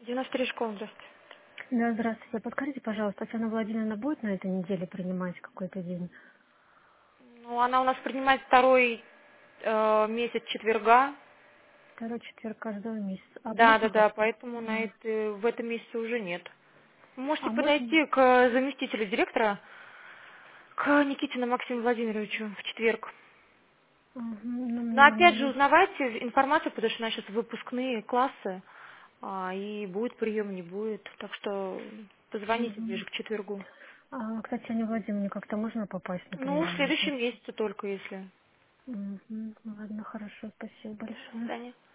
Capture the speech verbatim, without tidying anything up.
девяносто три школа, здравствуйте. Да, здравствуйте. Подскажите, пожалуйста, Татьяна Владимировна будет на этой неделе принимать какой-то день? Ну, она у нас принимает второй э, месяц четверга. Второй четверг каждого месяца. А Да, можно да, да, как-то? поэтому на Мгм. это, в этом месяце уже нет. Вы можете А можно? подойти к заместителю директора, к Никитину Максиму Владимировичу в четверг. Мгм. Ну, у Но меня опять номер же есть. узнавайте информацию, потому что у нас сейчас выпускные классы, а, и будет прием, не будет. Так что позвоните Мгм. ближе к четвергу. А к Татьяне Владимировне как-то можно попасть на Ну, в прием или нет? следующем месяце только, если. Мгм. Ладно, хорошо, спасибо До большое. свидания.